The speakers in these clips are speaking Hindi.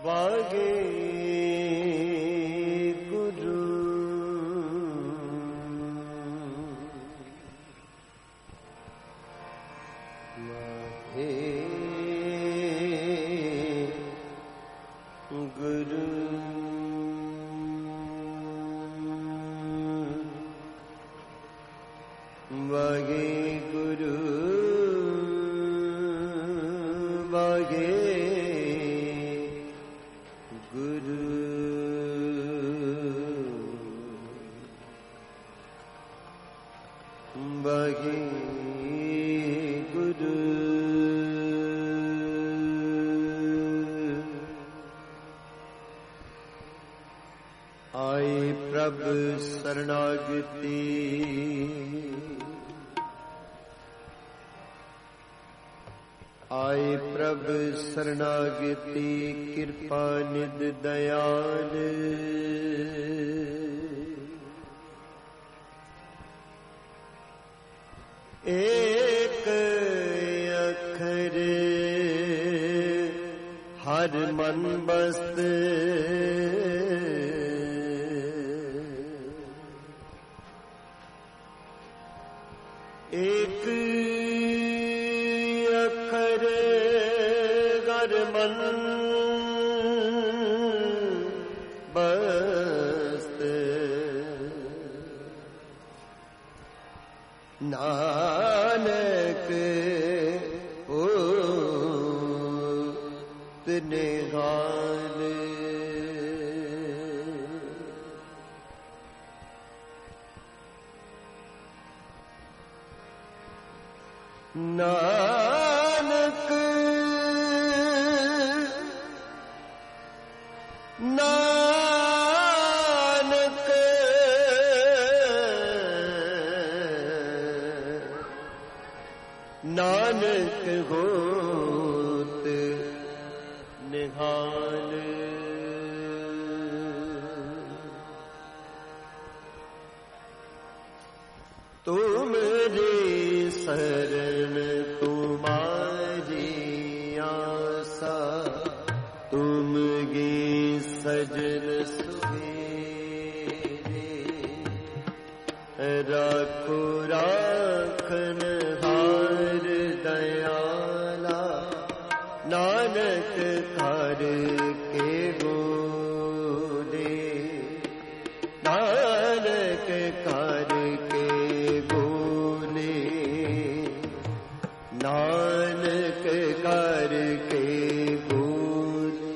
वागे गुरु वागे गुरु वागे गुरु वागे गुरु वागे गुरु आए प्रभु शरणागति आए प्रभु शरणागति कृपा निध दयाल एक अखर हर मन बस्त एक अखर घर मन बस्त नानक ओ तने गाल नानक नानक नानक होत निहाल तुमरे शरण तुम्हारी आशा तुम गे सजन सुहेरे राखो राखन हार दयाला नानक कर के बोले नानक कर के बोले नानक कर के बोले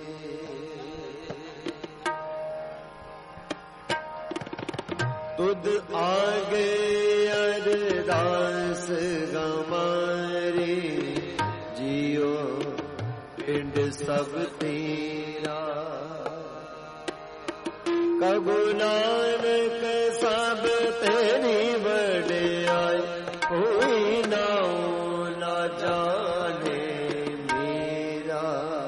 तुद आगे अरदास गमारे जियो पिंड सब तेरा कबू नानक सब तेरी बड़ाई कोई नाओ ना जाने मेरा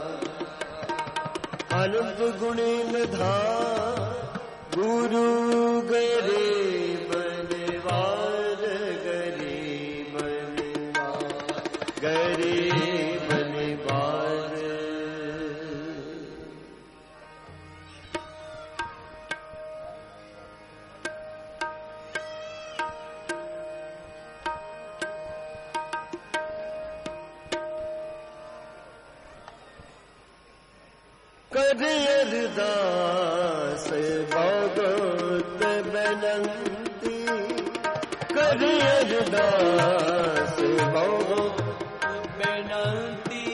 अनंत गुणीन धा गुरु गरीब निवार गरीब निवार गरीब निवार करे अरदास भगवत बेनंती करे अरदास भगवत बेनंती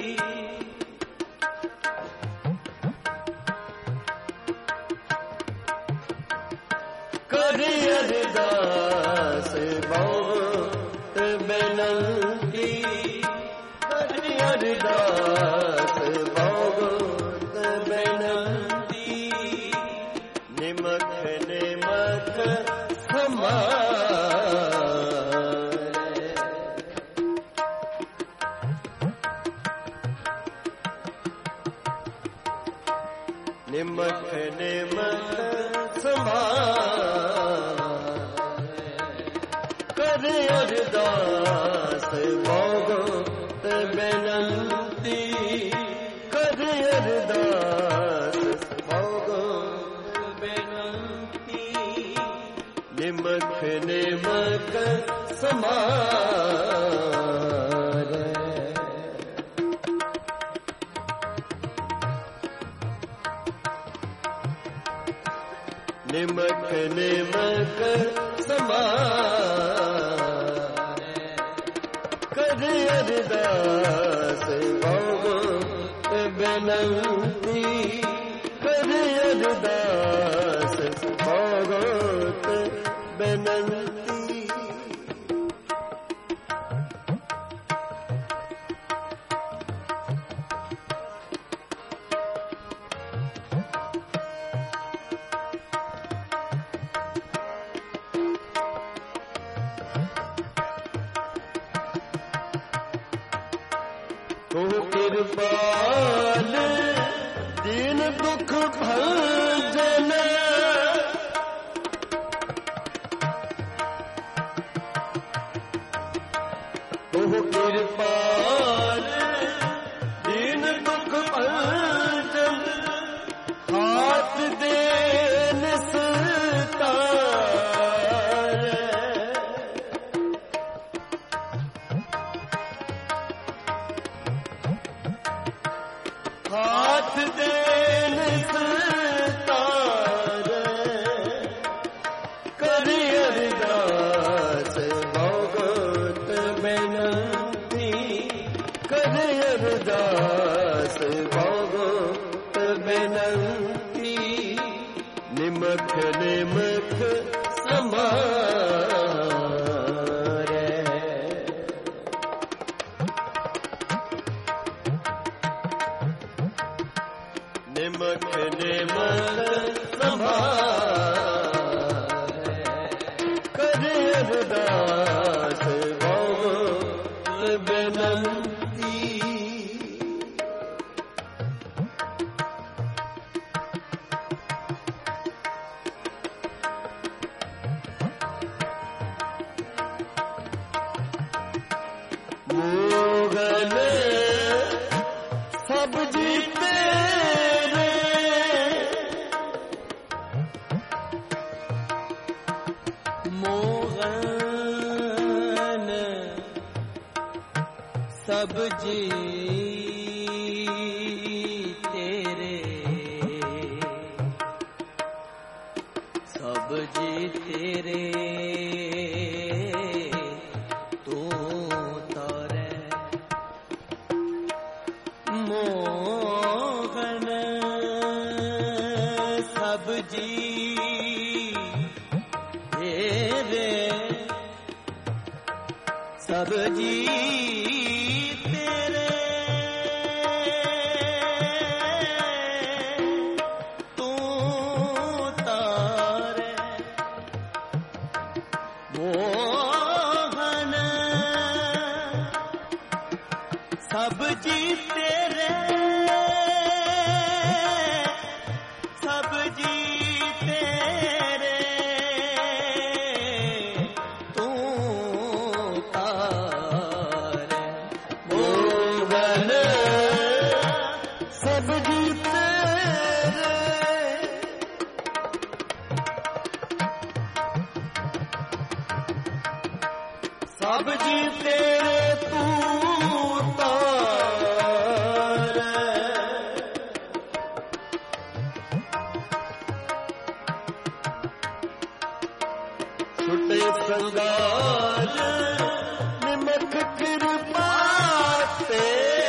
करे अरदास भगवत बेनंती करे अरदास भगवत बेनंती निमख निमख हमारे निमख निमख हमारे कर अरदास भगवत बेनंती कर अरदास निमक समारे। निमक निमक समारे कर अरदास भगत बेनंती कर अरदास भगत बेनंती। तू कृपाल दीन दुख भंजन तू कृपाल दीन दुख भंजन हाथ दे निस्तार। हाथ दे निस्तार कर अरदास भगत बेनंती कर अरदास भगत बेनंती। निमक निमक समारे। निमक निमक समारे कर अरदास भगत बेनंती। मोगन सब जीते मोहन सब जी तेरे सब जी तेरे तू तारे। मोहन सब जी सब जी तेरे तू तारे। मोहन सब जी तेरे सब जी तेरे तू तारे। मोगन सब जी तेरे सब जी तेरे तू तारे। छुटे संगाल निमक कृपा ते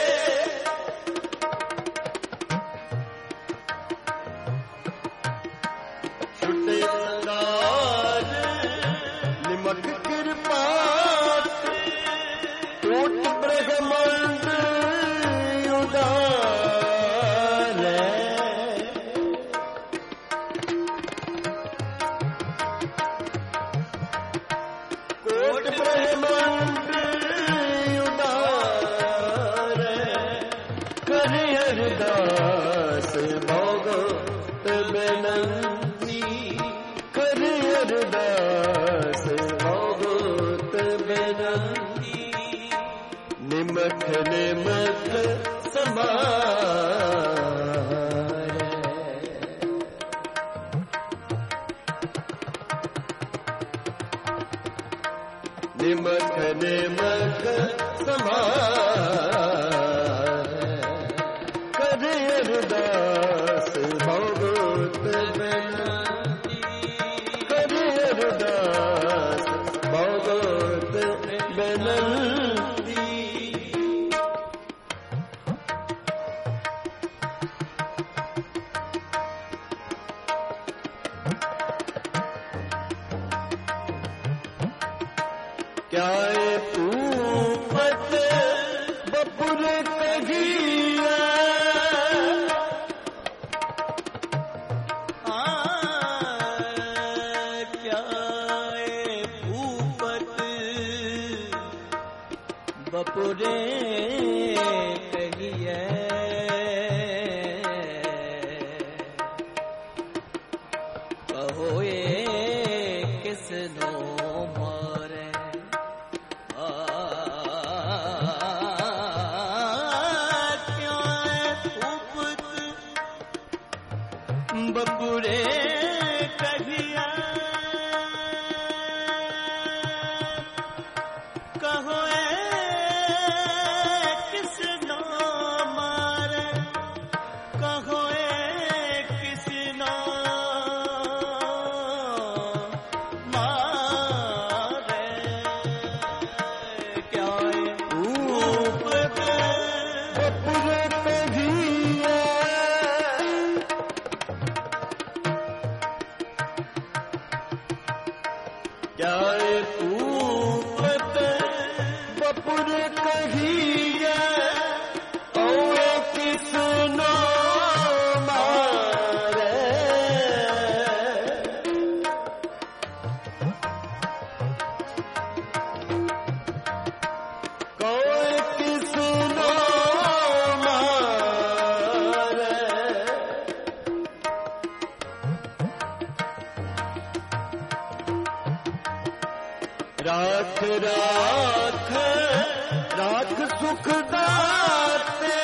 छुटे संगाल निमक कृपा ते टूट ब्रह्मांड उदारे। कोट ब्रह्मांड उदारे कर अरदास भगत बेनंती कर अरदास भगत बेनंती। निमक निमक समारे। निमख निमख समारे कर अरदास बहुत बेनती कर अरदास बहुत बेनती क्या पूपत बपुर कहिया क्या पूपत बपुरे कहिए कहो किस नो बपुरे कहिया कहो किस नो मारे कहो किस नो मारे क्या ऊपर बपुरे कहिया क्या पूपत बपुर कहिया और किस नो मारे कोई किस नो मारे राख राख राख सुख दाते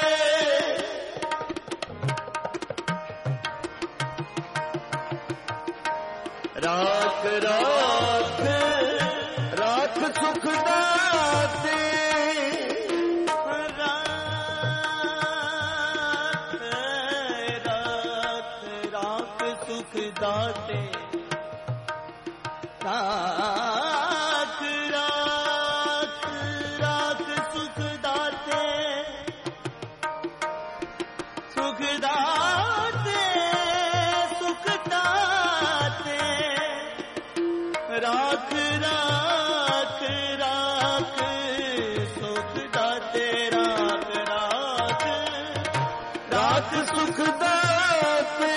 राख राख राख सुख दाते राख राख सुख दाते राख राख राख सुख दाते सुख दाते सुख दाते राख राख राख सुख दाते राख राख राख सुख दाते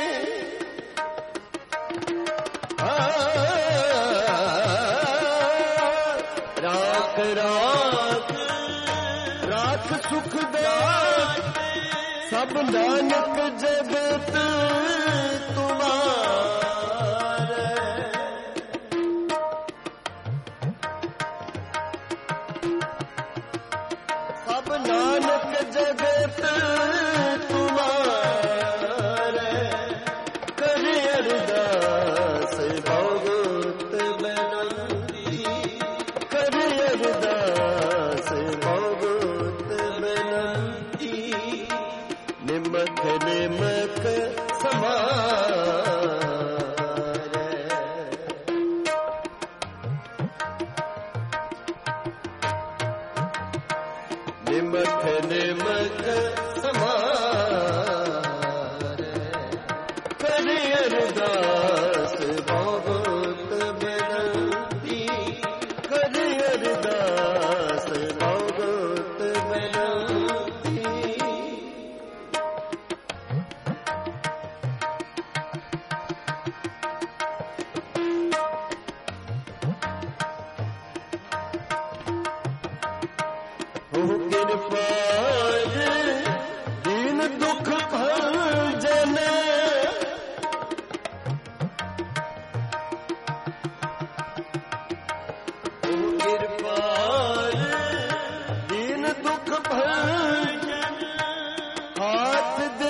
राख राख राख सुख दाते सब नानक जगत तुम्हारे सब नानक जगत तुम्हारे कर अरदास बहुत बेनती कर अरदास बहुत बेनती निमख निमख समारे निमख निमख समारे कर अरदास बहुत बेनती कर अरदास बहुत बेनती हो कृपाल दीन दुख भंजन हो कृपाल दीन दुख भंजन हाथ दे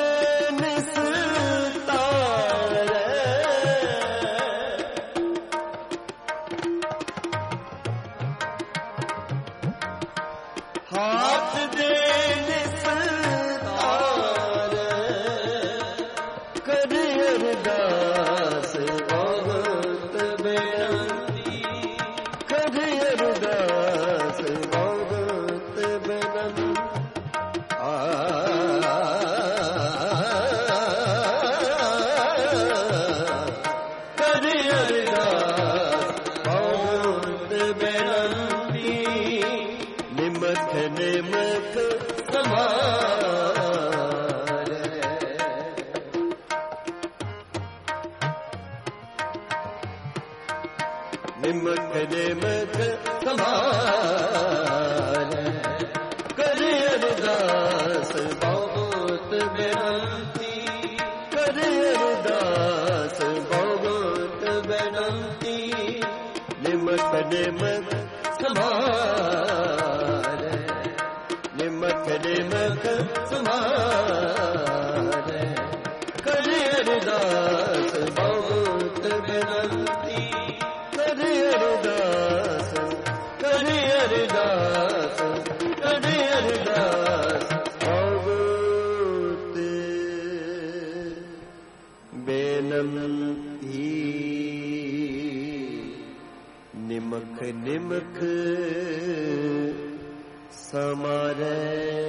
निस्तारे हाथ दे निस्तार कर अरदास बहुत बेनती कर अरदास बहुत बेनती निमक समार निमक निमक समार कर अरदास बहुत बेनती कर अरदास बहुत बेनती निमक निमक समार निमक निमक समार कर अरदास बहुत बेनती कर अरदास कर अरदास कर अरदास बहुत बेनती निमक निमक समारे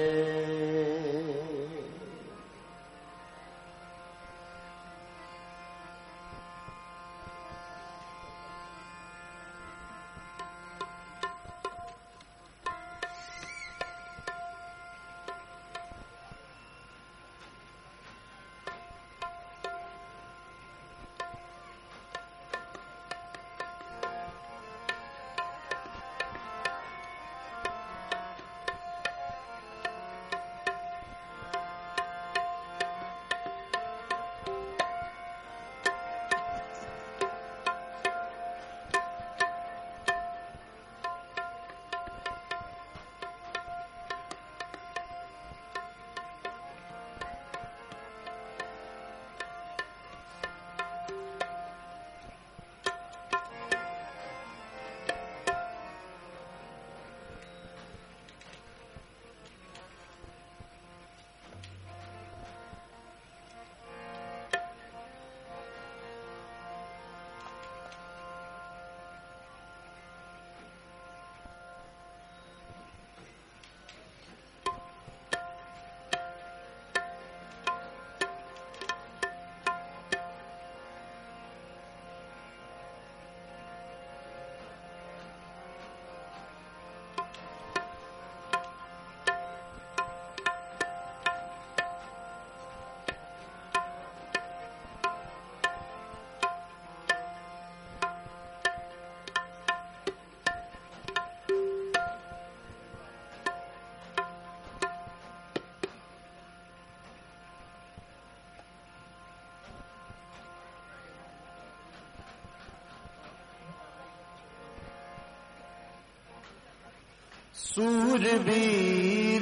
सूरवीर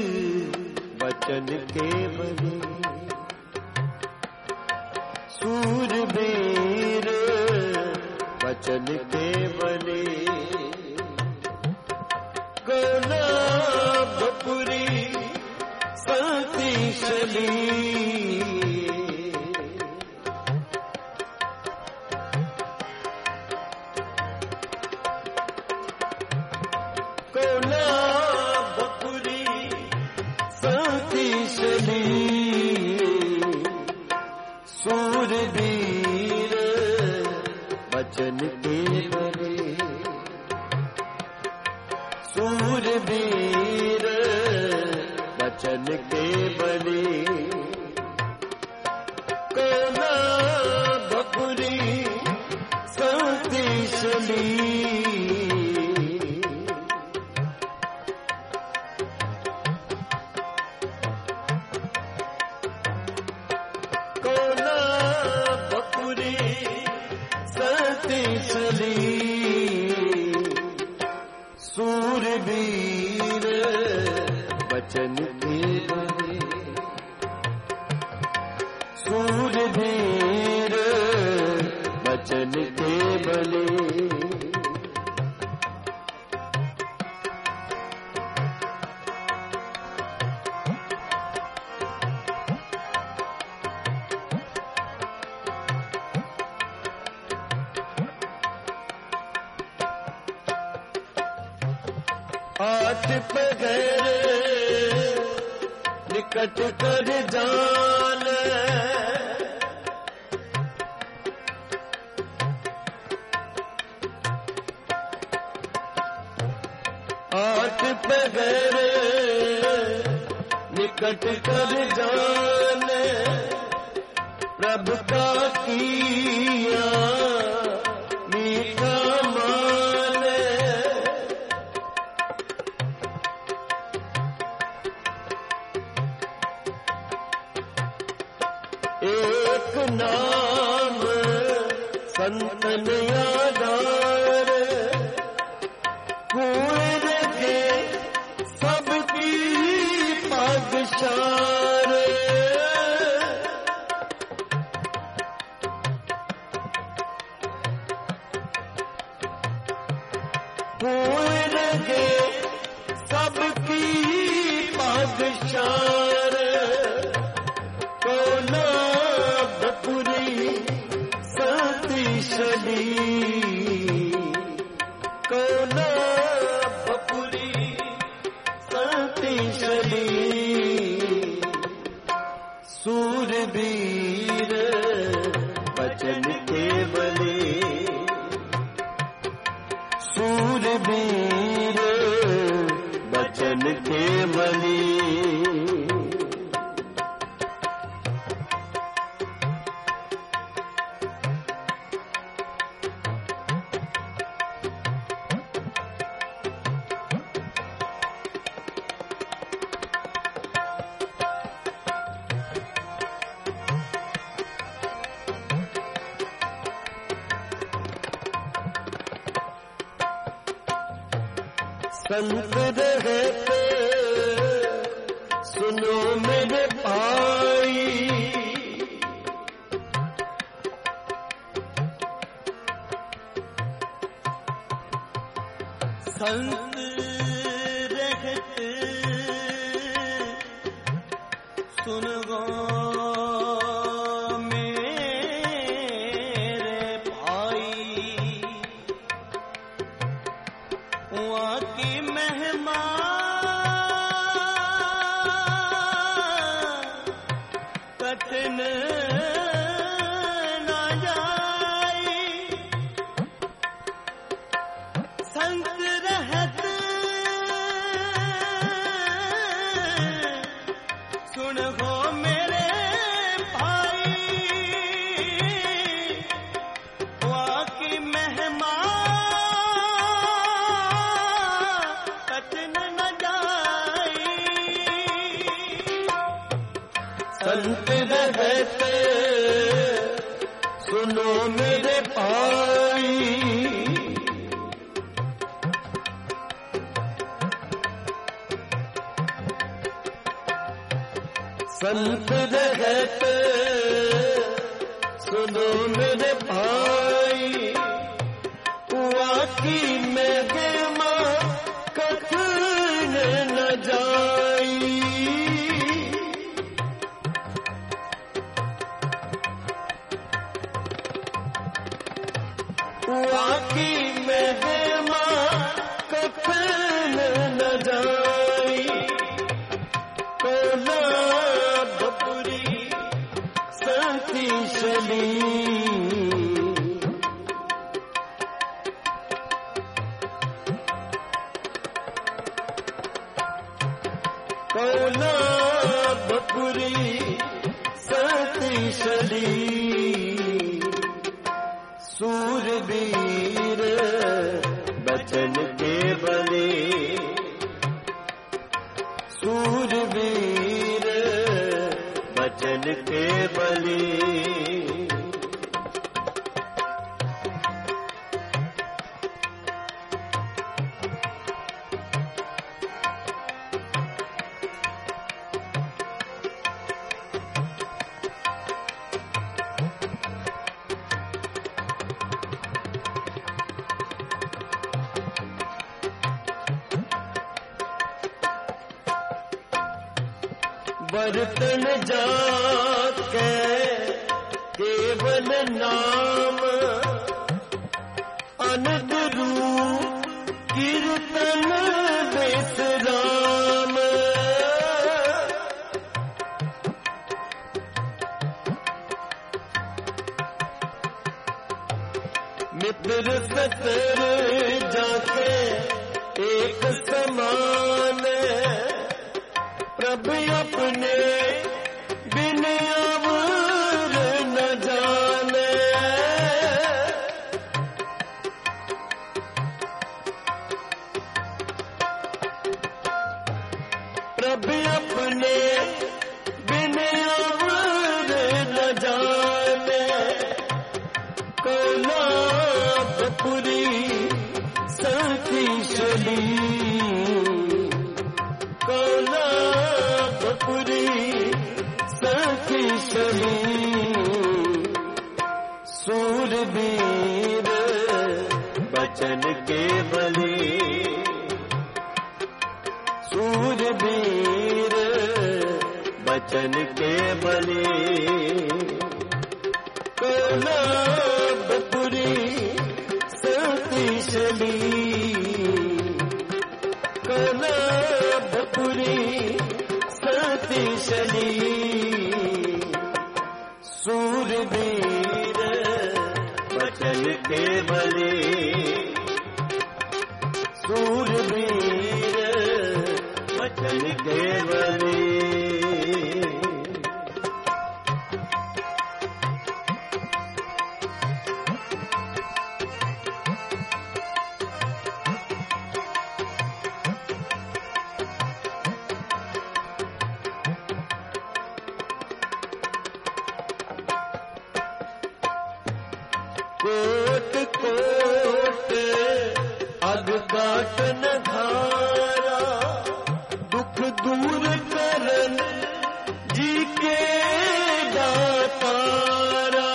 वचन के बने सूरवीर वचन के बने कोलाबपुरी सतीशली सूरवीर वचन के बने सूरवीर वचन के बने कोलाबपुरी सतीशली सूरवीर वचन के बने सूरवीर वचन के बने आठ पहर निकट कर जान, आठ पहर निकट कर जान, प्रभु का किया मीठा मान। एक नाम संतन यादार, कुएं के सबकी पागशार। कुएं के सबकी पागशार, कोना बपुरी सतीशली, कोना बपुरी सतीशली। सूरवीर बचन के बले, सूरवीर बचन के बले। संत रहते सुनो मेरे भाई, संत रहते सुनो मेरे भाई, वहाँ की महिमा कठिन न जाई। संत रहत सुन हो मेरे भाई, वहाँ की महिमा संत रहते सुनो मेरे भाई, संत रहते सुनो मेरे भाई, वाकी महिमा कठिन न जाई। वाकी महिमा कठिन न जाई, कोना बपुरी सतीशली। कोना बपुरी सतीशली। सूरवीर बचन के बले, सूरवीर बचन के बले। बर्तन जाके केवल नाम, अनंत रूप कीर्तन दे प्रभु अपने बिन अवर न जाने, कोलापुरी सती चली, कोलापुरी सती चली। सूरवीर बचन के बली, सूरवीर बचन के बली, कोलापुरी सती चली, कोलापुरी सती चली। सूरवीर बचन के बली, सूरवीर बचन के बली। कोट कोट अग काटन धारा, दुख दूर करन जी के दातारा।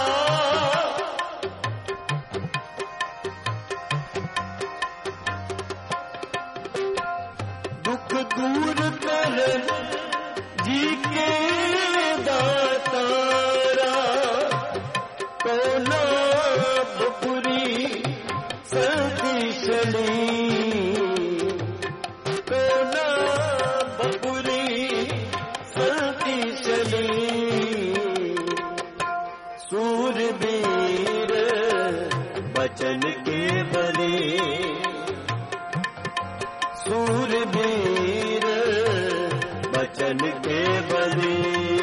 दुख दूर करन जी के दातारा, कोलापुरी सती चली, कोलापुरी सती चली। सूरवीर बचन के बली, सूरवीर बचन के बली।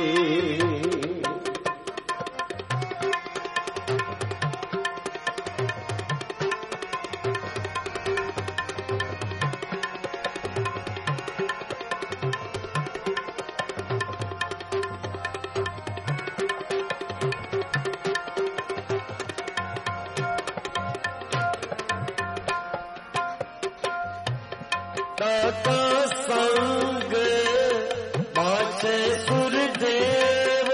दाता संग बाचे सुरदेव,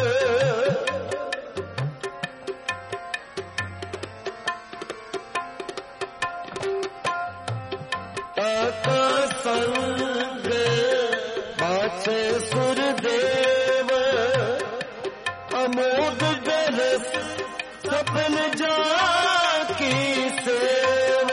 दाता संग बाचे सुरदेव, अमोद दरस सपन जाकी सेव।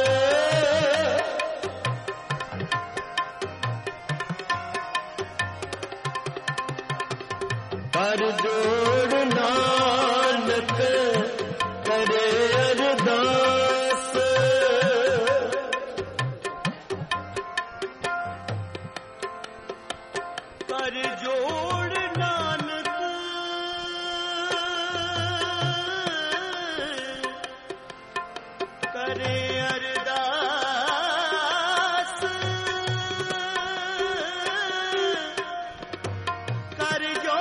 कर जोड़ नानक करे अरदास, कर जोड़ नानक करे अरदास, कर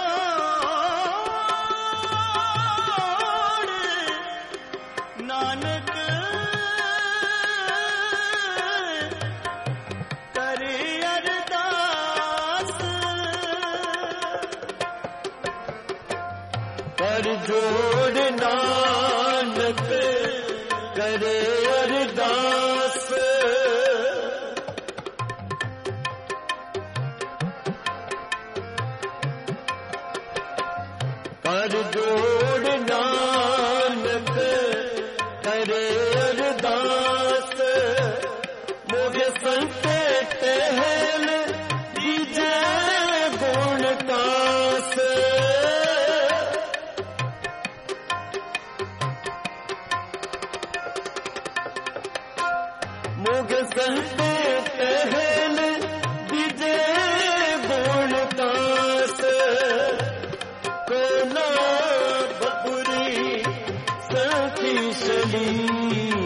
नानक करे अरदास। कर जोड़ नानक करे अरदास, कर जोड़ नानक करे अरदास। मोगे संते टहल दीजे गुण कास, मोगे संते टहल दीजे गुण कास। कोलापुरी सती चली,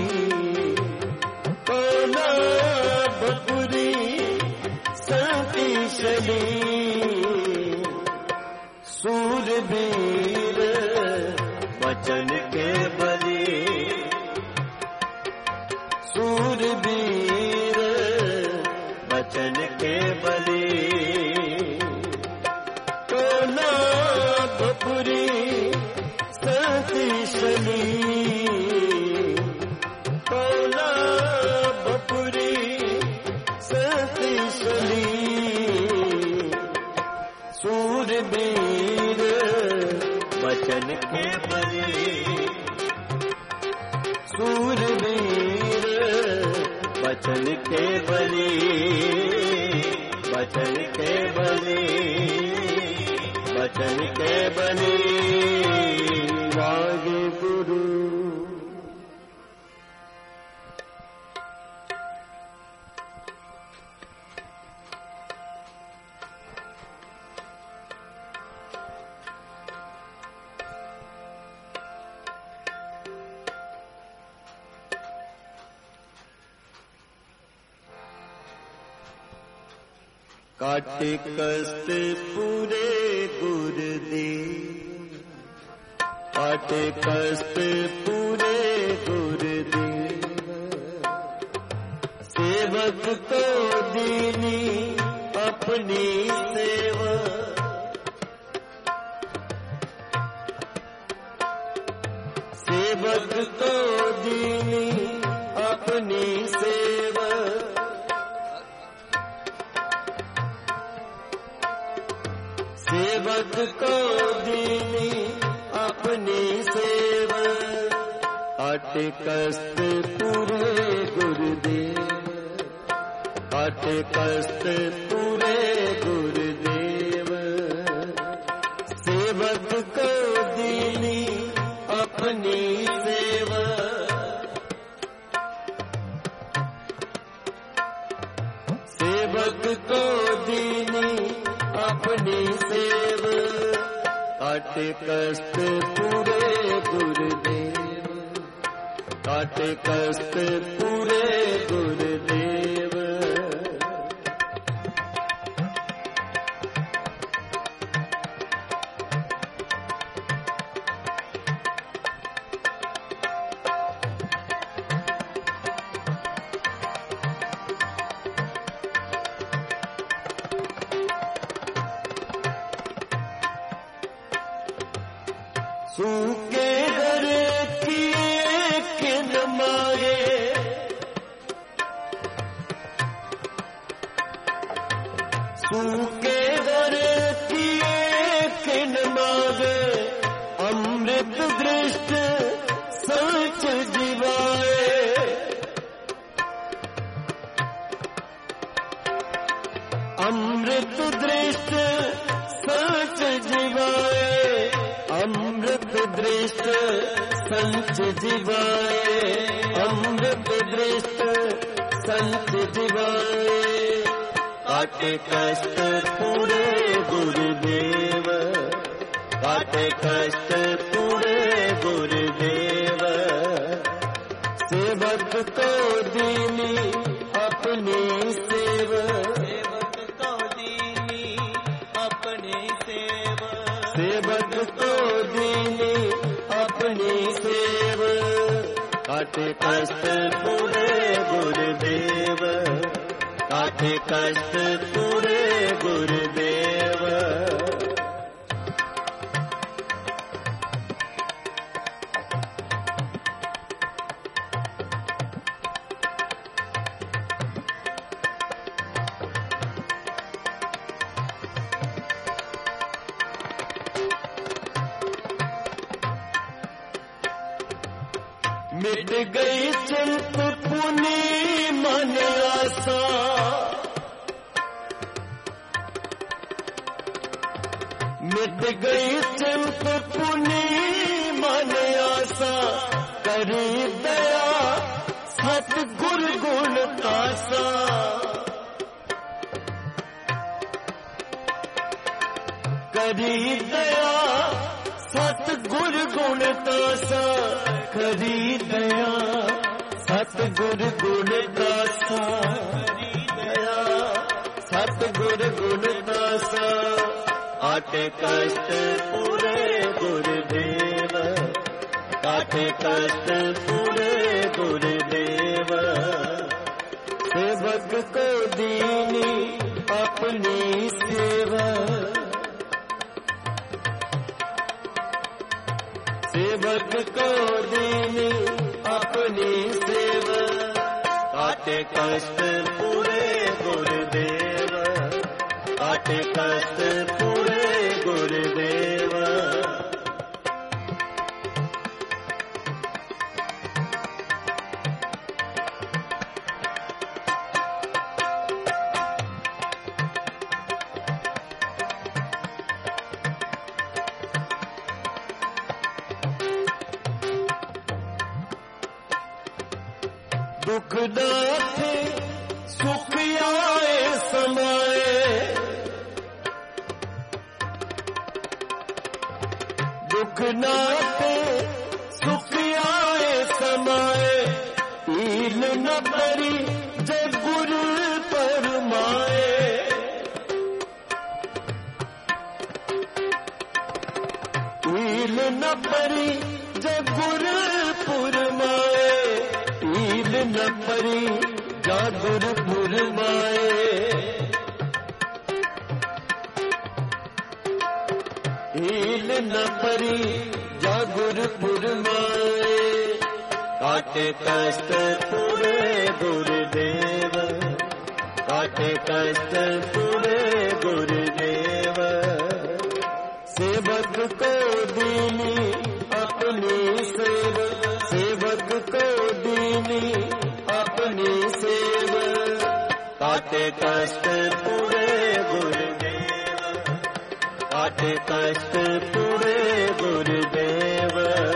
कोलापुरी सती शक्तिशाली सूरवीर वचन के बली, सूरवीर वचन के बली। कोल्हापुरी शक्तिशाली, कोल्हापुरी शक्तिशाली सूरवीर वचन के बली, सूरवीर वचन के बली, वचन के बली, वचन के बली। वागे गुरु काटे कष्ट पूरे गुरुदेव, काटे कष्ट पूरे गुरुदेव। सेवक को दीनी अपनी सेवा, सेवक को दीनी अपनी सेवा। सेवक को दीनी अपनी सेवा, काटे कष्ट पूरे गुरुदेव, काटे कष्ट पूरे गुरुदेव। सेवक को दीनी अपनी सेवा, सेवक को दीनी अपनी सेवा। काटे कष्ट पूरे गुरुदेव, काटे कष्ट पूरे गुरुदेव। सूखे घर किए किन मारे, सूखे घर किए किन मारे। अमृत दृष्ट सच जीवाए, अमृत दृष्ट सच जीवाए। अमृत दृष्ट संत जीवाए, अमृत दृष्ट संत जीवाए। काटे कष्ट पूरे गुरुदेव, काटे कष्ट पूरे गुरुदेव। सेवक को दीनी अपनी सेवा, सेवक को दीनी अपनी सेवा। सेवक को दीनी अपनी सेवा, काटे कष्ट पूरे गुरुदेव, काटे कष्ट पूरे गुरुदेव। मिट गई चिंतपुनी मन आसा, मिट गई चिंतपुनी मन आसा। करी दया सतगुर गुण तासा, करी दया सतगुर गुण तासा। करी दया सतगुर गुण तासा, करी दया सत सतगुर गुण दासा, काटे कष्ट पूरे गुरुदेव, काटे कष्ट पूरे गुरुदेव। सेवक को दीनी अपनी सेवा, सेवक को दीनी अपनी सेवा, काटे कष्ट पूरे गुरुदेव, काटे कष्ट पूरे गुरुदेव। दुख दाथे सुख आए समाए, दुख नाथे सुख आए समाए, ईल न परी जब गुरु परमाए। ईल न परी जब गुरु पुरमाए, ईल न परी जागुर पुरमाए। ईल न परी जागुर पुरमाए, काटे कष्ट पूरे गुरुदेव, काटे कष्ट पूरे गुरुदेव। सेवक को दीनी अपनी सेवा, सेवक को दीनी अपनी सेवा, काटे कष्ट पूरे गुरुदेव, काटे कष्ट पूरे गुरुदेव।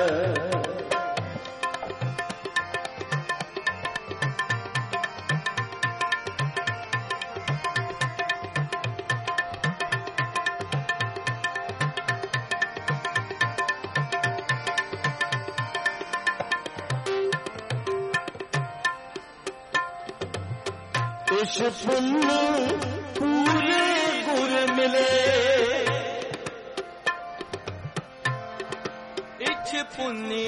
इस पुण्य पूरे गुर मिले, इछ पुण्य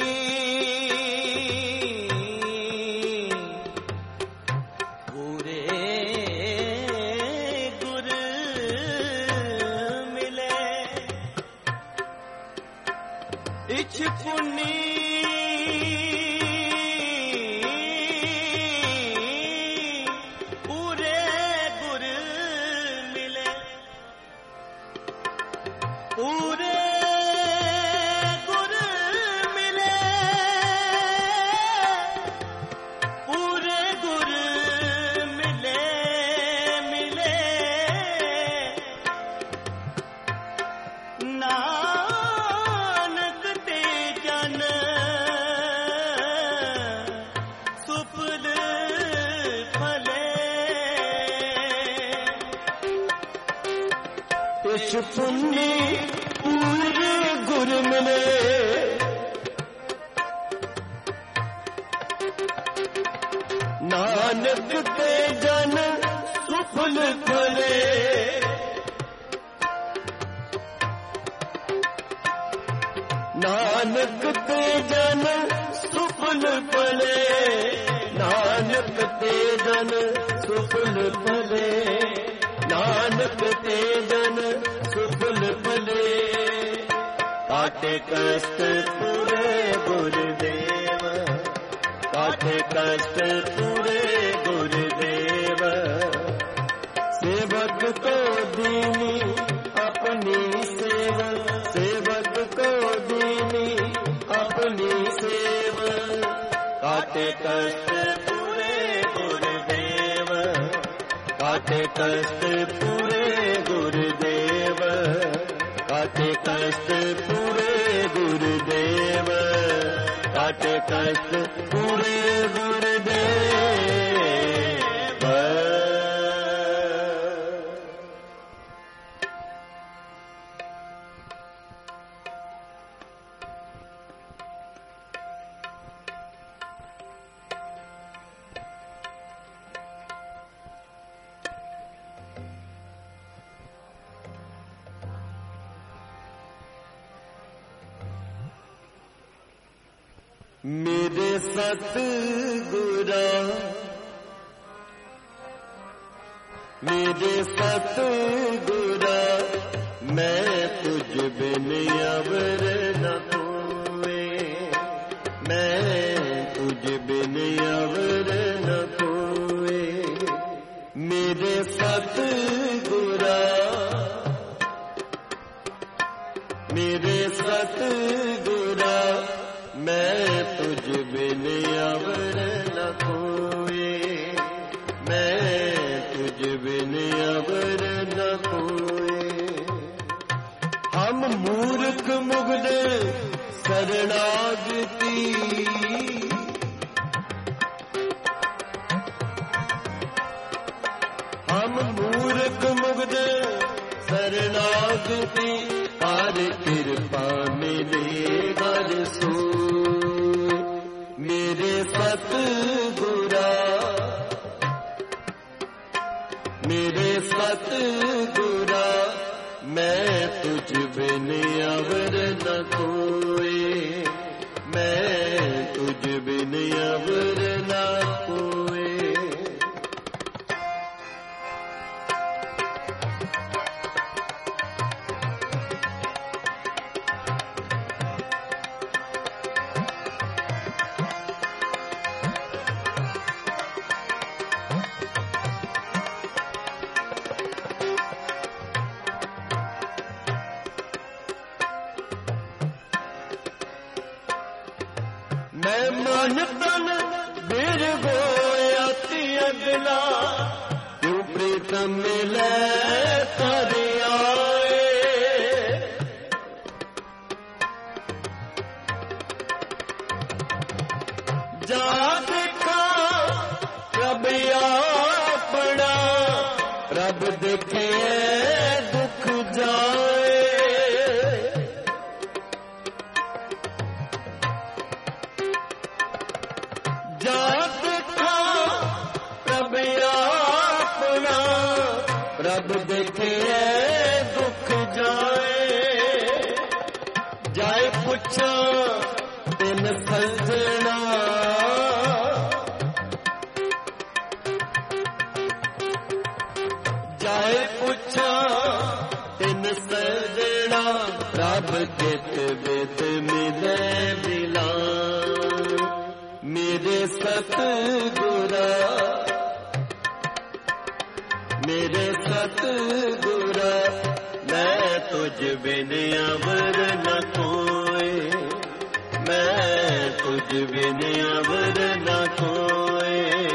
पूरे गुर मिले, इछ पुण्य पूरे गुर मिले, पूरे गुर मिले, मिले नानक ते जन सुफल फले। इस पुण्य पूरे गुर मिले, नानक ते जन सुफल फले। नानक ते जन सुफल फले, नानक ते जन सुफल फले, नानक ते जन सुफल फले। काटे कष्ट पूरे गुरुदेव, काटे कष्ट पूरे गुरुदेव। सेवक को दीनी अपनी सेवा, सेवक को दीनी अपनी सेवा, काटे कष्ट पूरे गुरुदेव, काटे कष्ट पूरे गुरुदेव, काटे कष्ट पूरे गुरुदेव, काटे कष्ट पूरे गुरुदेव। मेरे सतगुरा, मेरे सतगुरा, मैं तुझ बिन अवर न कोए, मैं तुझ बिन अवर न कोए। मेरे सतगुरा, मेरे सतगुरा, मैं तुझ बिन अवर न कोए, मैं तुझ बिन अवर न कोए। हम मूर्ख मुग्ध शरणागति, हम मूर्ख मुग्ध शरणागति, हर कृपा मिले हर सोए। मेरे सतगुरा, मेरे सतगुरा, मैं तुझ बिन अवर न कोए, मैं तुझ बिन अवर न कोए। मैं मन तन बिर गोया अगला, क्यों प्रीतम मिले कर आए। जा देखा प्रभ अपना, प्रभ देखे दुख जाए। जा देखा प्रभ अपना, प्रभ देखे दुख जाए। जाए पूछा तिन सजना, जाए पूछा तिन सजना, प्रभ चित बिद मिले मिला। मेरे सतगुरा, मेरे सतगुरा, मैं तुझ बिन अवर न कोए, मैं तुझ बिन अवर न कोए।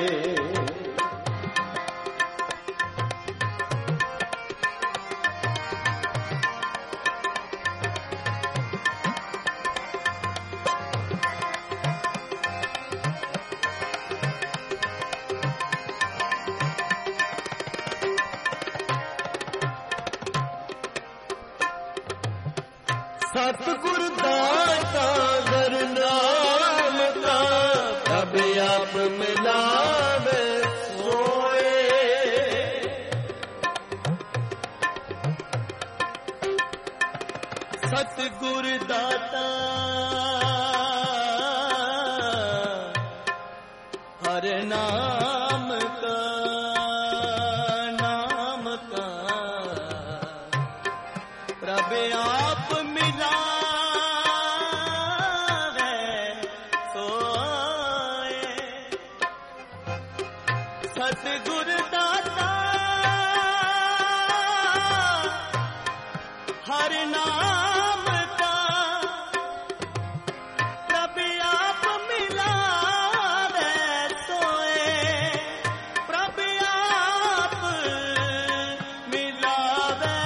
सतगुर दाता गर नाम का, प्रभ आप मिलावे सोए। सतगुर दाता हर नाम का, नाम का, प्रभ आप मिलावे सोए। सतगुर दाता हर नाम का, प्रभ आप मिलावे सोए। प्रभ आप मिलावे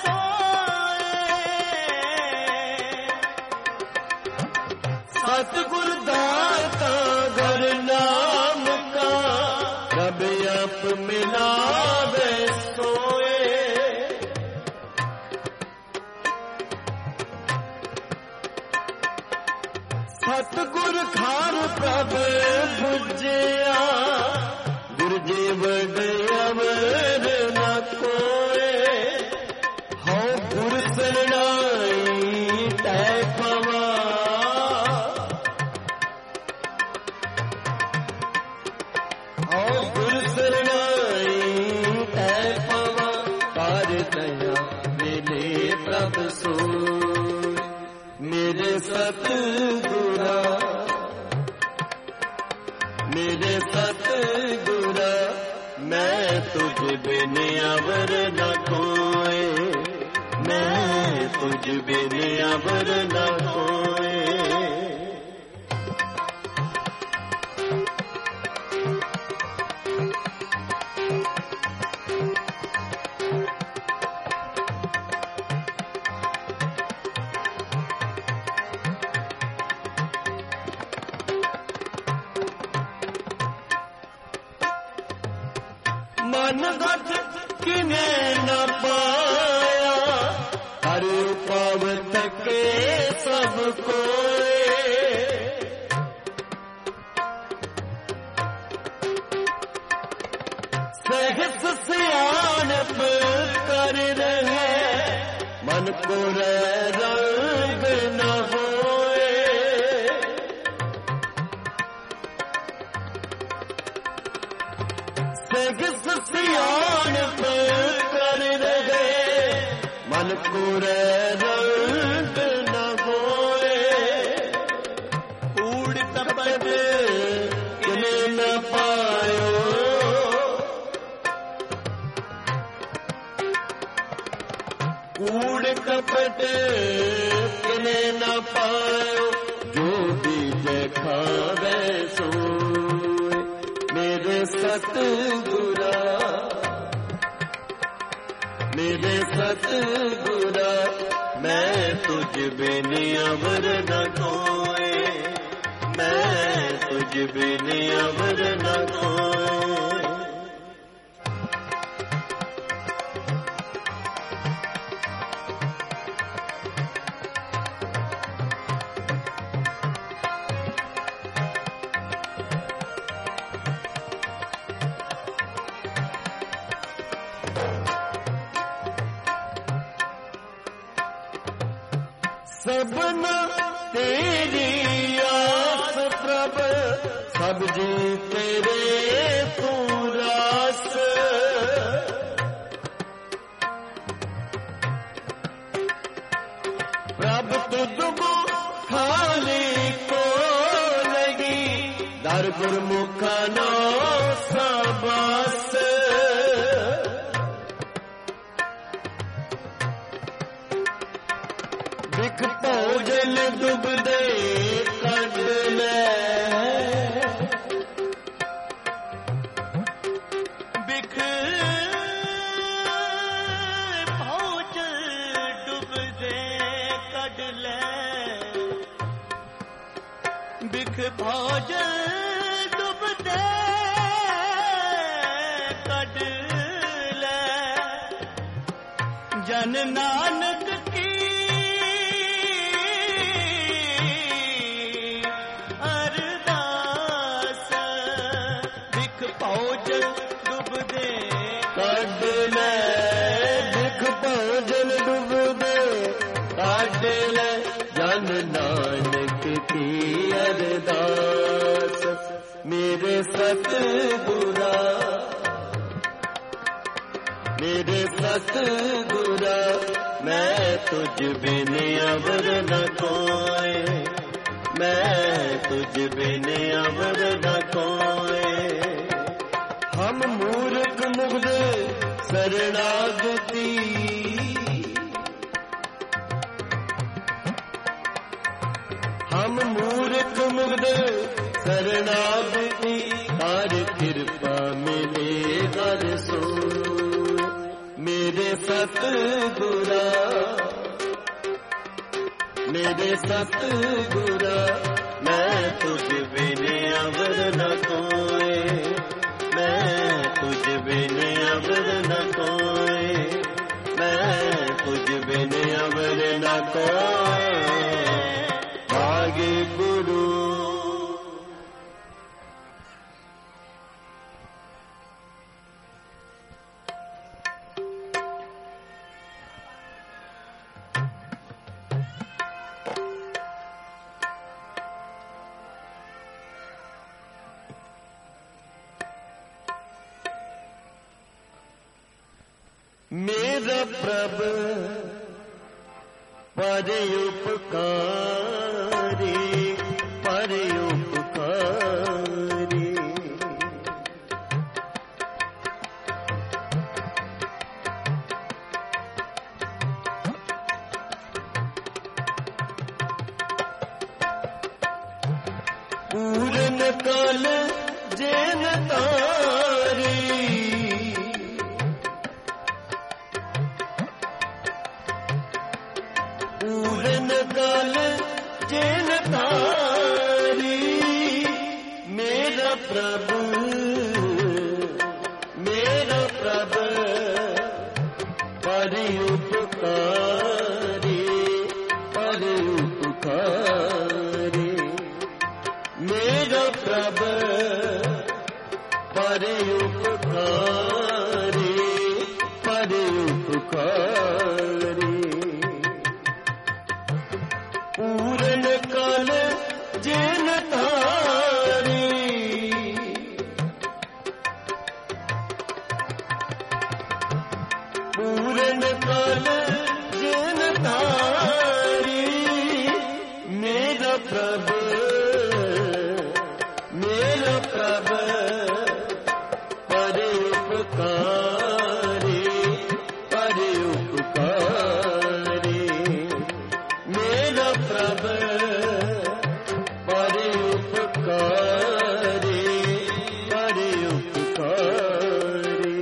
सतगुर दाता गर नाम का, प्रभ आप मिलावे सोए। सतगुर खार प्रभ भुजिया, गुर जी बड़ अवर न कोए। हौ गुर शरणाई तै पवा, गुर शरणाई ऐ पवा कार दया मिले प्रभ सोई। मेरे सतगुरा मैं तुझ बिन अवर न कोई, मैं तुझ बिन अवर न कोई। मनगत किने न पाया, हर पावत के सब कोय। सहस सियानप कर रहे, मन को रंग न होए। सहस सियानप कर रहे, मन को रंग न होए। कूड़ कपट किने न पायो, कूड़ कपट किने न पायो। जो बीज खावे सोए, मेरे सतगुरा मैं तुझ बिन अवर न कोई, मैं तुझ बिन अवर न कोई। सबना तेरी आस प्रभ, सब जी तेरे तू रास। प्रभ तुझको खाली को लगी, दर गुरमुखा नो साबास। बिख भोजन डुबदे कढ ले, बिख भोजन डुबदे कढ ले, बिख भोजन डुबदे कढ ले। जन नानक की भोजन डुबदे कढ ले, बिख भोजन डुबदे कढ ले। जन नानक की अरदास, मेरे सतगुरा मैं तुझ बिन अवर न कोई, मैं तुझ बिन अवर न कोई। हम मूर्ख मुग्ध शरणागति, हम मूर्ख मुग्ध शरणागति। हर कृपा मिले हर सोई, मेरे सतगुरा मैं तुझ बिन अवर न कोई, मैं तुझ बिन अवर न कोई, मैं तुझ बिन अवर न कोई। आगे गुरु मेरा प्रभु परोपकारी परोपकारी। पूरन काल जैन तारी पूरन काल जैन तारी। मेरा प्रभु परोपकारी परोपकारी। मेरा प्रभु परोपकारी परोपकारी। पूरन काल जैन तारी पूरन काल जैन तारी। मेरा प्रभु परोपकारी परोपकारी। मेरा प्रभु परोपकारी परोपकारी।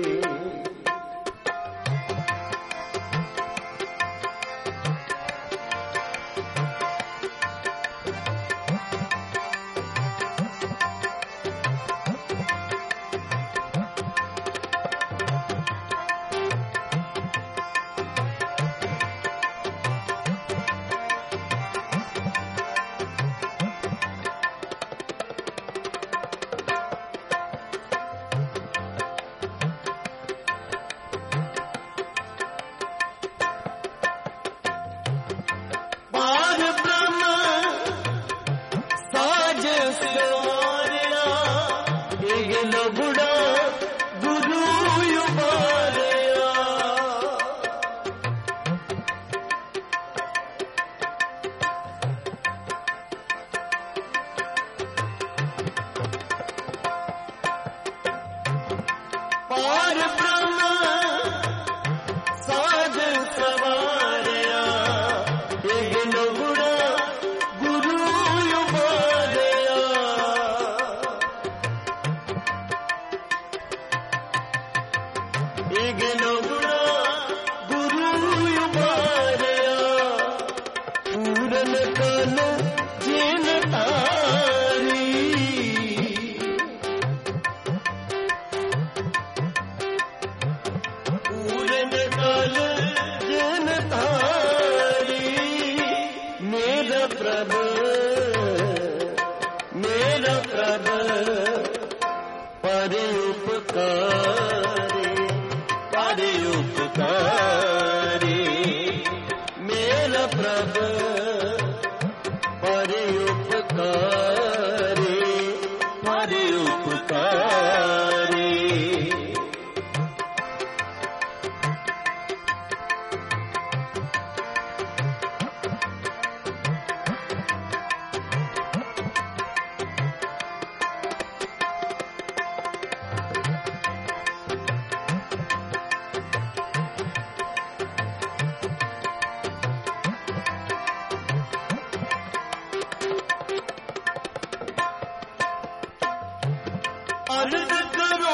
अर्ज करो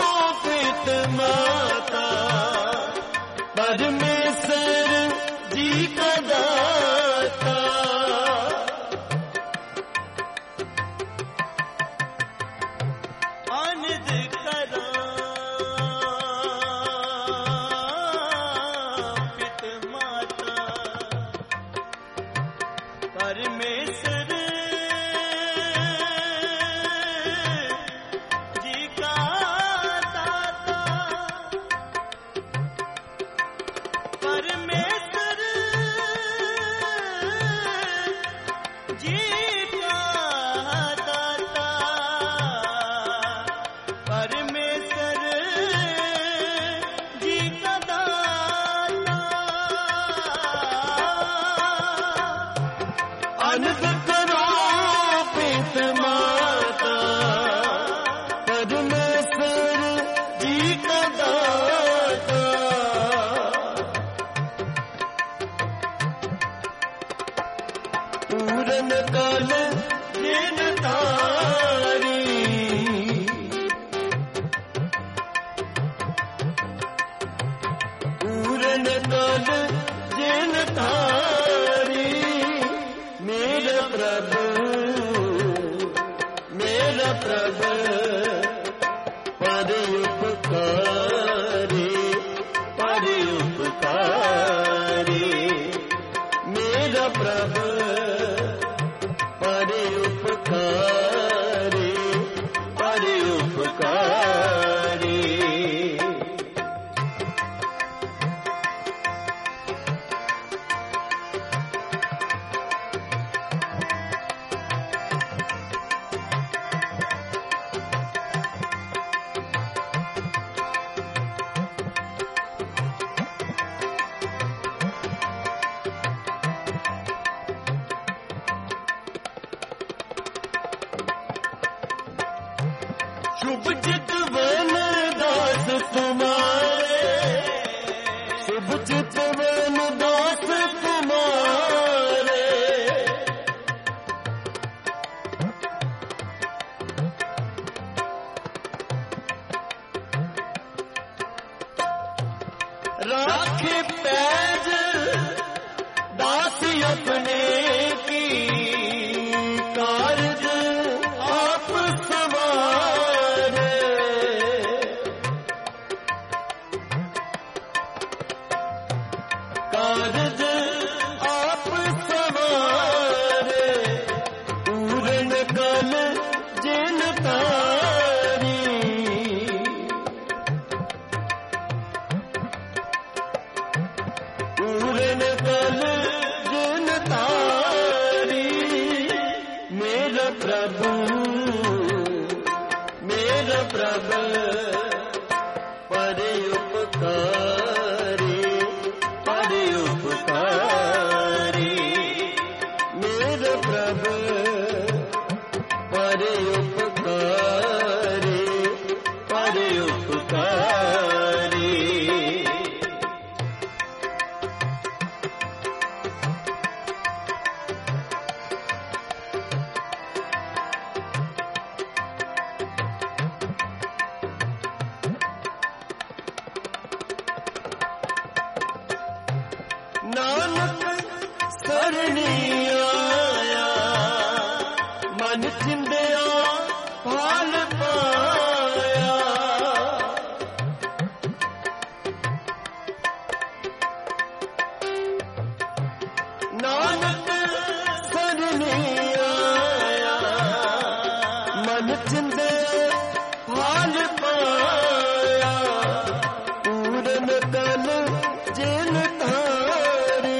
पित माता परमेश्वर जी का दाता। अर्ज करो पित माता परमेश्वर नानक करो पित माता, परमेश्वर जी का दाता। पूरन काल जिन तारी, पूरन काल जिन तारी, मेरा प्रभु पर उपकारी, पर उपकारी, मेरा प्रभु पर उपकारी, पर उपकारी। शुभ चितवन दास तुम्हारे, शुभ चितवन दास तुम्हारे, राखे पैज दास अपने की, कारज आप सवारे, कारज आप सवारे, पूरन काल जिन तारी, पूरन काल जिन तारी, मेरा प्रभु पर उपकारी, पर उपकारी, मेरा प्रभु पर उपकारी, पर उपकारी। नानक सरणी आया, मन चिंदिया भाल पाया, नानक सरणी आया, मन चिंदिया भाल पाया, पूरन काल जिन तारी,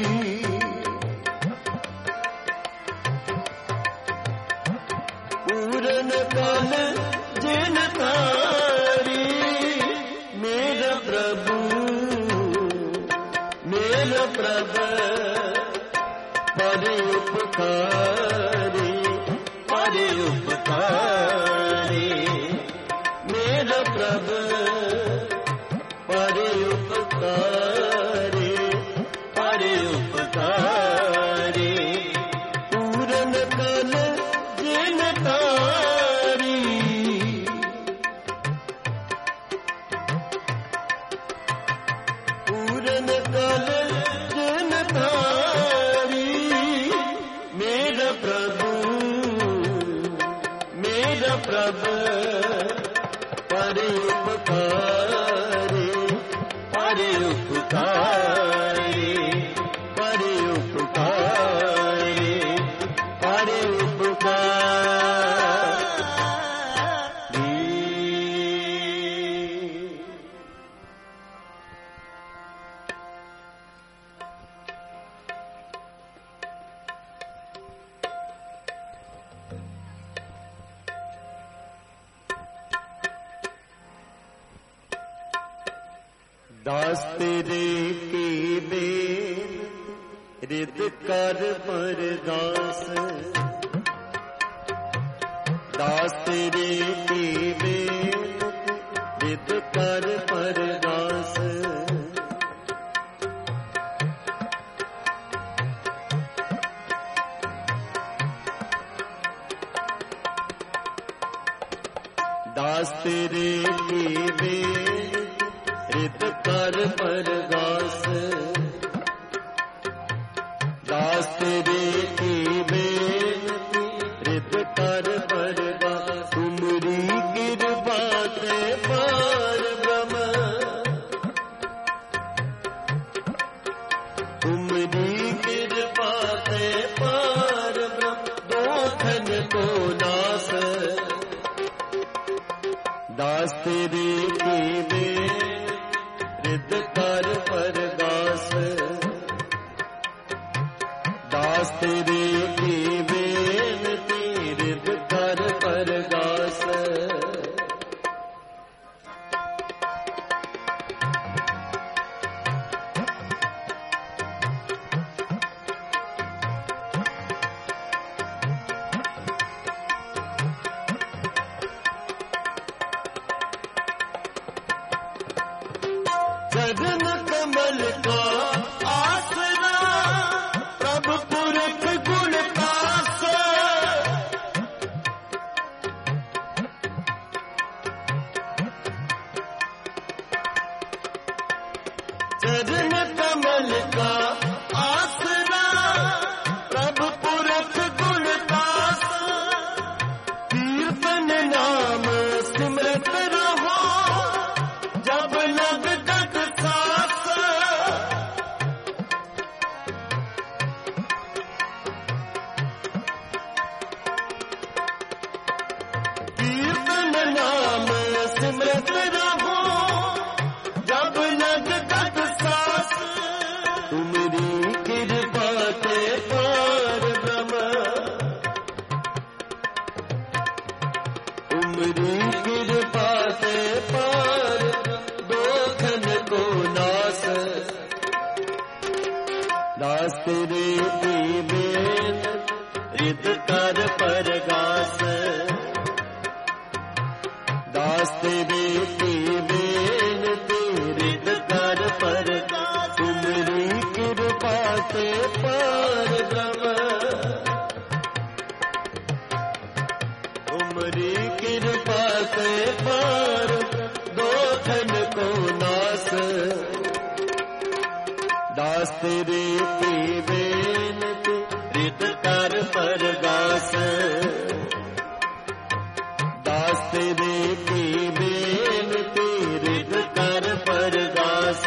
पूरन काल जिन तारी, मेरा प्रभु पर उपकारी, पर उपकारी, मेरा प्रभु पर उपकारी, पर उपकारी, पूरन काल जिन तारी, पूरन काल जिन तारी, मेरा प्रभु पर उपकारी, पर उपकारी, पर उपकारी, पर उपकारी। दास तेरे की बेन रिद कर परदास, दास तेरे की बेनती, रिद कर परदास। दास तेरे की बेनती, रिद कर परदास, दास तेरे की बेनती, रिद कर परदास। तुमरी कृपा से पार ब्रह्म, तुमरी कृपा से पार ब्रह्म, दोखन को नाश। दास तेरे की बेनती, रिद कर परदास, दास तेरे की बेनती, रिद कर परदास। चरण कमल का आसरा, प्रभु पुरख गुण दास। चरण कमल का आसरा, प्रभु पुरख गुण दास। कीर्तन नाम सिमरत रहो, जब लग जग सास। कीर्तन नाम सिमरत रहो, जब लग जग सास। तुमरी कृपा से पार ब्रह्म, तुमरी कृपा से पार दोखन को नाश। दास तेरे की बेनती, रिद कर परदास, दास तेरे की बेनती, रिद कर परदास। तुमरी कृपा से पार ब्रह्म, तुमरी कृपा से पार दोखन को नाश। दास तेरे की बेनती, रिद कर परदास, दास तेरे की बेनती, रिद कर परदास।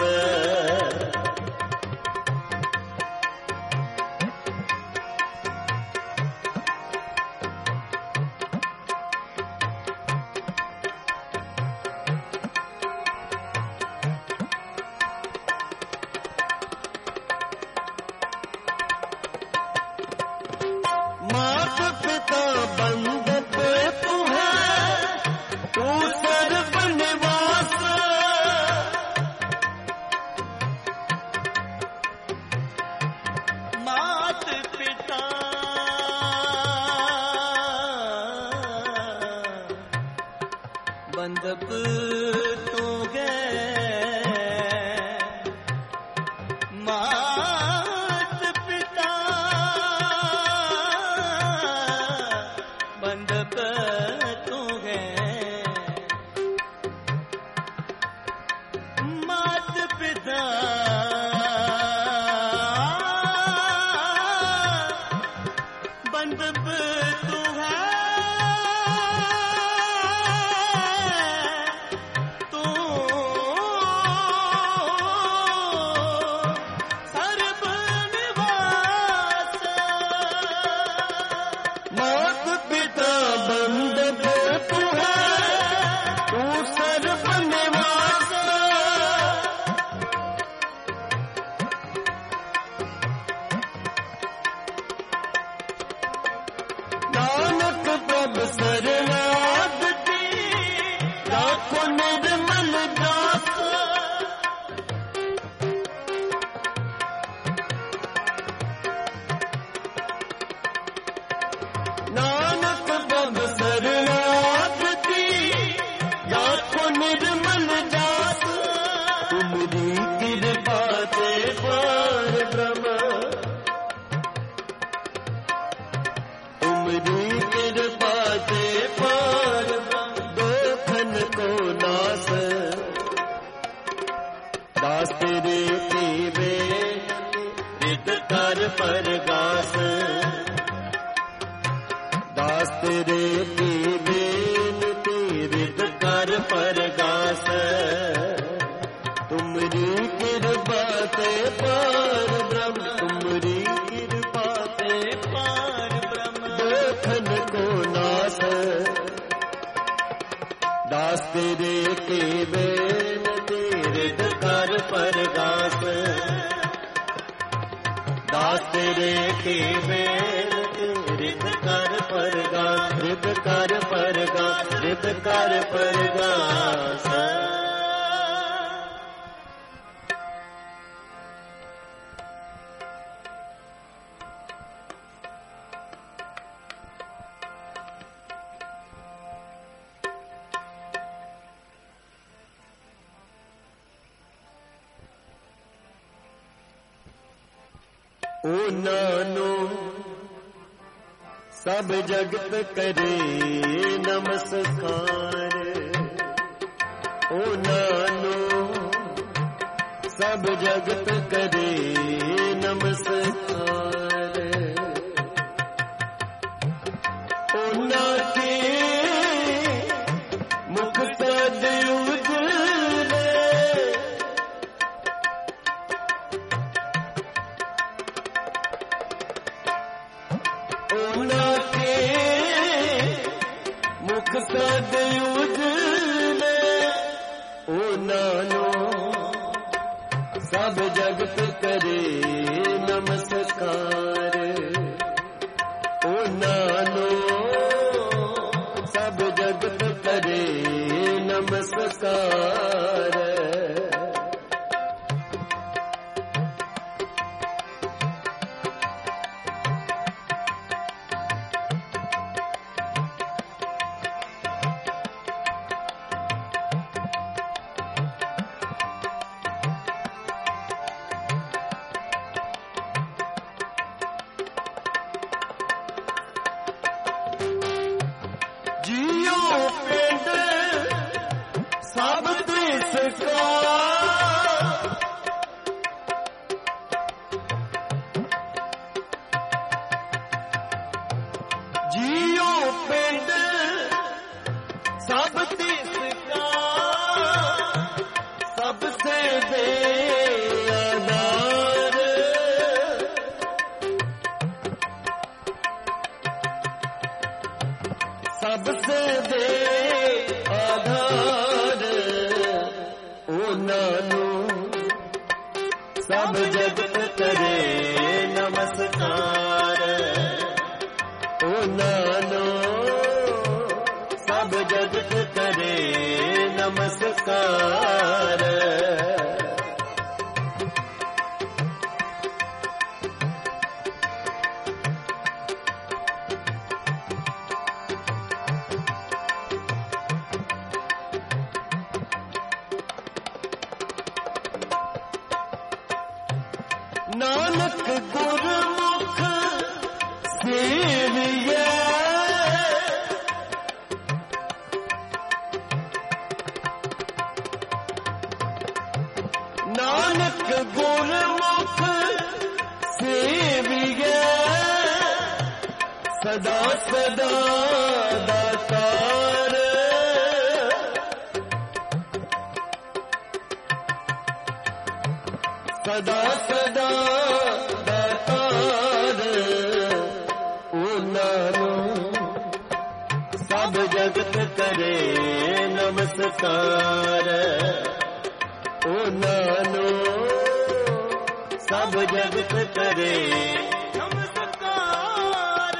मात पिता बंधप तू है, तू सर्व निवास। मात पिता बंधप तू है, मात पिता बंधप तू है। मात पिता बंधप तू है, तू सर्व निवास। मात पिता बंधप तू है, तू सर्व निवास। तेरे की बेनती रिद कर परगास, दास तेरे की बेनती रिद कर परगास, रिद कर परगास, रिद कर परगास। ओनानो सब जगत करे नमस्कार, ओनानो सब जगत करे नमस्कार। ओना के मुख सद उजले, ओना के मुख सद उजले, ओनानो सब जगत करे नमस्कार, ओनानो सब जगत करे नमस्कार। जियो पिंड सब तिसका, जियो पिंड सब तिसका, सबसे दे आधार, सबसे दे आधार। ओनानो सब जगत करे नमस्कार, ओनानो सब जगत करे नमस्कार। नानक गुरमुख सेविया, नानक गुरमुख सेविया, सदा सदा दातार, सदा सदा दातार। ओनानो सब जगत करे नमस्कार, ओनानो सब जगत करे नमस्कार।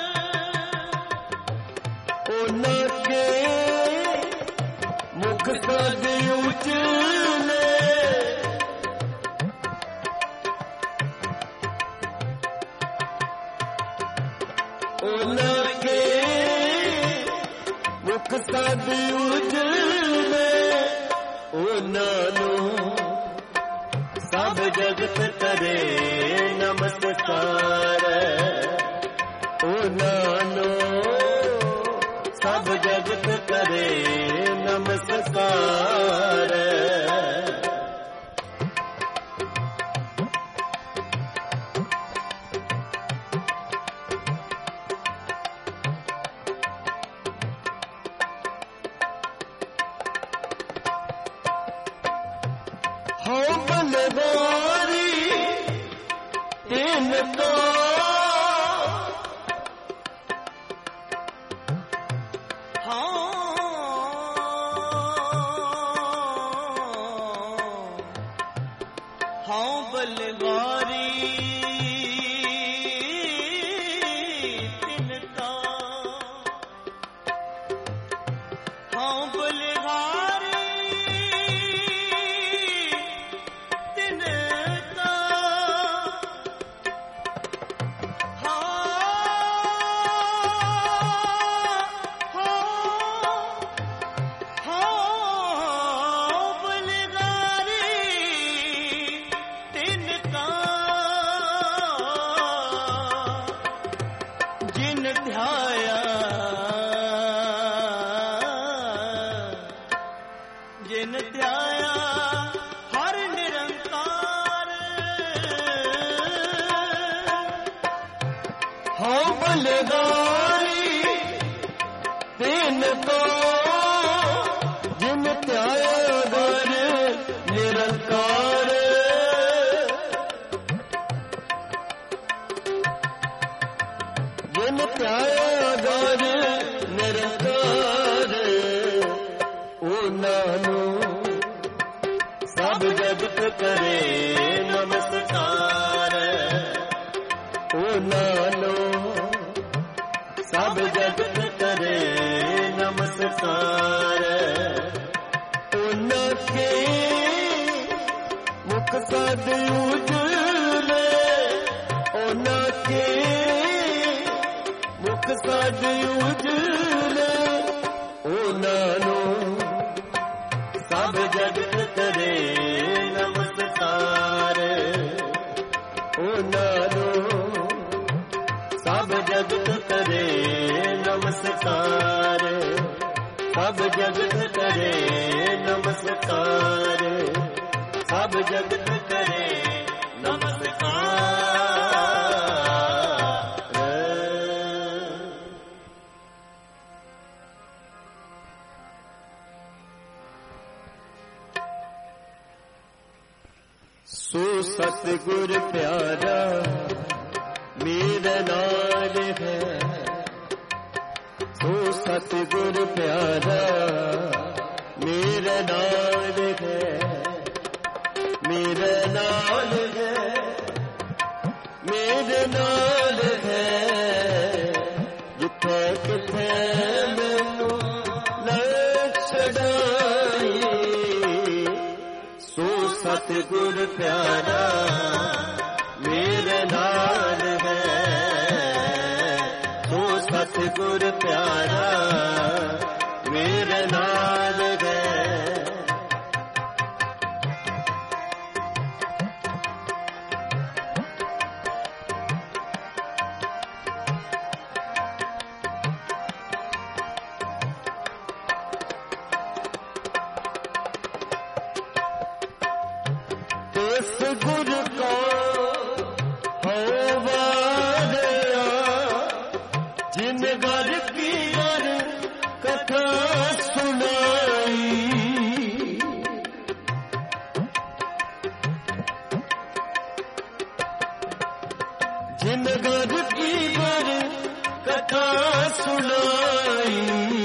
ओना के मुख सद उजले, ओना के मुख सद उजले, ओनानो सब जगत करे नमस्कार, ओनानो सब जगत करे नमस्कार। हो बलवारी इनका, हाँ बलवारी तिनका, हाँ बलवारी तिनका, जिन ध्याया हर निरंकार, हाँ बलवारी तिनका, जिन ध्याया हर निरंकार, जिन ध्याया हर निरंकार, नानो सब जगत करे नमस्कार, ओ नानो सब जगत करे नमस्कार, उनके मुख सद उजले, उनके मुख सद उजले, ओ नानो सब जगत करे नमस्कार, ओ नानो सब जगत करे नमस्कार, सब जगत करे नमस्कार, सब जगत करे नमस्कार। सो सतगुर प्यारा मेरा नाल है, सो सतगुर प्यारा मेरा नाल है, मेरा नाल है, मेरे नाल है, जिथे किथे मैनू लग छड़ाई, सो सतगुर प्यारा मेरे नाल है, सो सतगुर प्यारा मेरे नाल है, इस गुर को हो वारिया, जिन घर की हर कथा सुनाई, जिन घर की हर कथा सुनाई,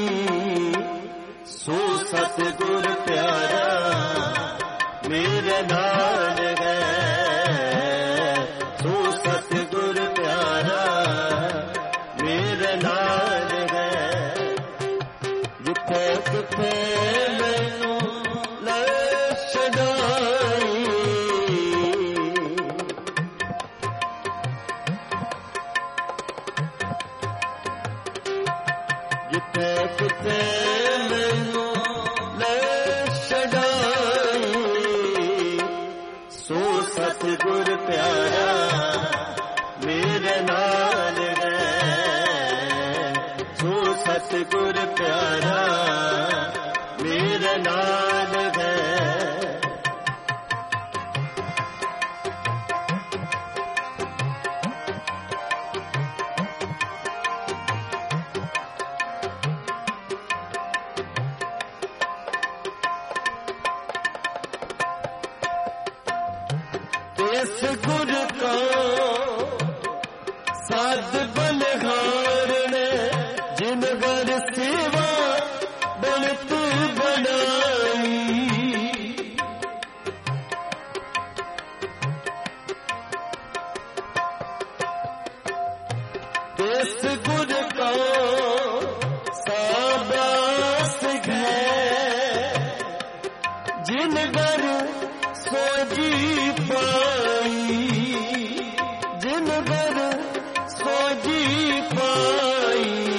सो सतगुर प्यारा मेरे नाल है, सो सतगुर प्यारा मेरे नाल है, जिथे किथे मैनू लग छड़ाई, जिथे किथे मैनू लग छड़ाई, सो सतगुर प्यारा मेरे नाल है, सो सतगुर प्यारा मेरे नाल है, इस गुर को साध बलहार ने, जिन घर सेवा बनत बनाई, घर सोजी पाई, जिन घर सोजी पाई,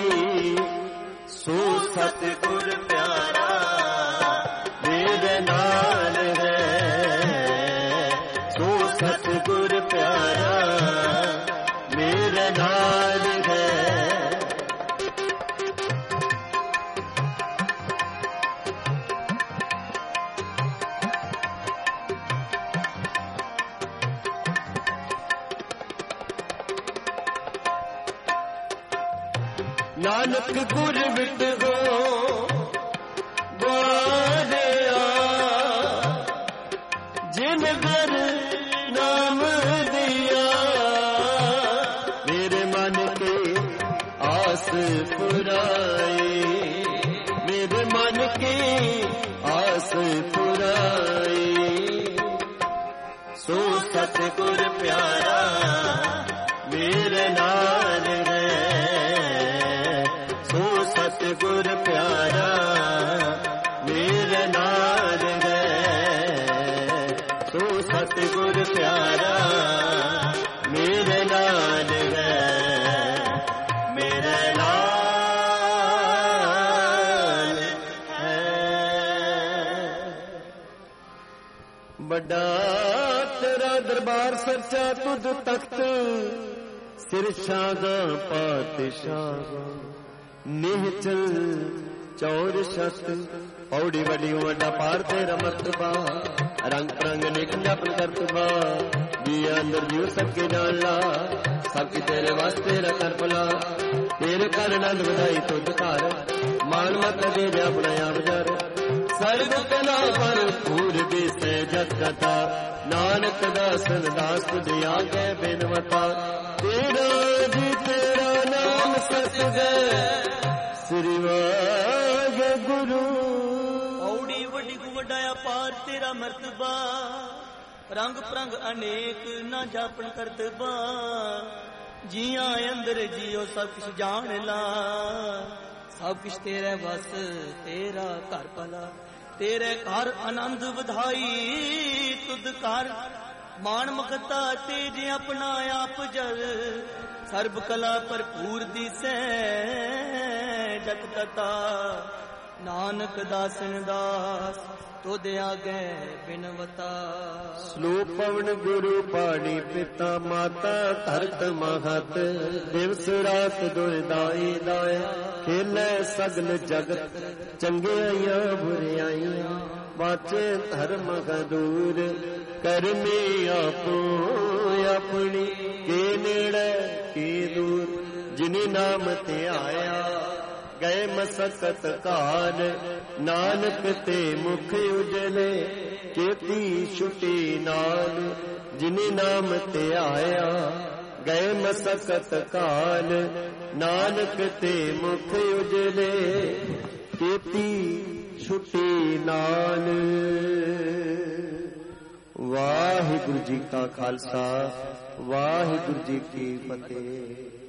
सो सतगुर प्यारा मेरे नाल है, सो सतगुर प्यारा मेरे नाल है। नानक गुर विट गो बारिया, जिन घर नाम दिया, मेरे मन के आस पुराई, मेरे मन की आस पुराई, सो सतगुर प्यारा मेरे नाल है, सो सतगुर प्यारा मेरे नाल है, सो सतगुर प्यारा मेरे नाल है, मेरे नाल है। बड़ा तेरा दरबार सच्चा तुझ तख्त, सिर शागा पातशाह, निहचल चौर शत, पौड़ी वड़ी वड्डा पार तेरा मर्तबा, रंग रंग निक जपन करतबा, दिया अंदर जीव सबके जान ला, सबकी तेरे वास्ते रखन भला, तेरे कर नंद बधाई तुझ घर, मान मत दे दे अपना आप जर, सर्व कला पर पूर दिसे जत कथा, नानक दासन दास तुझ आगे बिनवता, तेरा जी तेरा नाम सतगुर श्री वाहिगुरु। औड़ी वड्डी वड्डाया पार तेरा मर्तबा, रंग प्रंग अनेक ना जापन करतबा, जिया अंदर जियो सब कुछ जान ला, सब कुछ तेरे बस तेरा घर भला, तेरे घर आनंद बधाई तुद कर, मान मखता तेज अपना आप जल, सर्ब कला भरपूर दिसै जत कथा, नानक दासन दास तुद आगे बिनवता। श्लोक पवन गुरु पाणी पिता माता, धरत महत दिवस रात दुर्दाई दाया, खेले सगल जगत चंगियाइयां बुराइयां, बाचे धर्म दूर, करमी आपो अपनी, के नेड़े के दूर, जिनी नाम ते आया, गए मसकत काल, नानक ते मुख उजले, केती छुटी नाल, जिनी नाम ते आया, गए मसकत काल, नानक ते मुख उजले, केती छुटी नाल। वाहिगुरु जी का खालसा, वाहिगुरु जी की फतेह।